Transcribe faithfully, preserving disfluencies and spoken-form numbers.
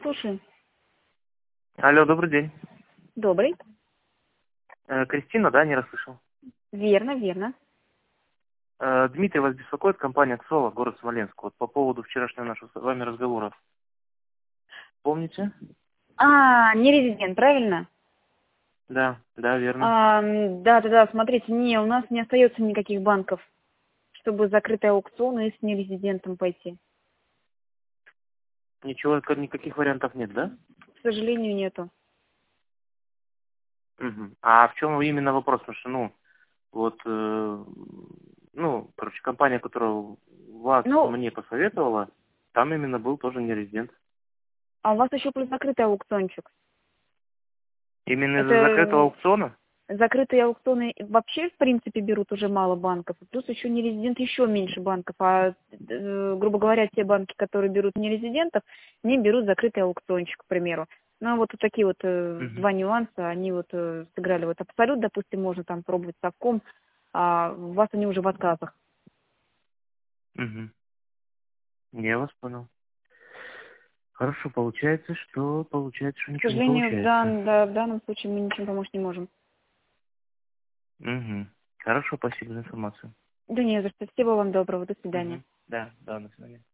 Слушаю. Алло, добрый день. Добрый. Э, Кристина, да, не расслышал? Верно, верно. Э, Дмитрий вас беспокоит, компания «Ксола», город Смоленск. Вот по поводу вчерашнего нашего с вами разговора. Помните? А, не резидент, правильно? Да, да, верно. А, м, да, да, да, смотрите, не, у нас не остается никаких банков, чтобы закрытый аукцион и с нерезидентом пойти. Ничего, ка- никаких вариантов нет, да? К сожалению, нету. Мгм. А в чем именно вопрос? Потому что, ну, вот, э, ну, короче, компания, которая вас Ну, мне посоветовала, там именно был тоже не резидент. а у вас еще плюс закрытый аукциончик. Именно Это из-за закрытого м, аукциона? закрытые аукционы вообще, в принципе, берут уже мало банков, и плюс еще нерезидент еще меньше банков. А, э, грубо говоря, те банки, которые берут нерезидентов, не берут закрытый аукциончик, к примеру. Ну, вот, вот такие вот э, Угу. два нюанса, они вот э, сыграли. Вот Абсолют, допустим, можно там пробовать совком, а у вас они уже в отказах. Угу. Я вас понял. Хорошо, получается, что получается, что К ничего не сожалению, в, получается. дан- да, в данном случае мы ничем помочь не можем. Угу. Хорошо, спасибо за информацию. Да не за что. Всего вам доброго. До свидания. Угу. Да, да, до свидания.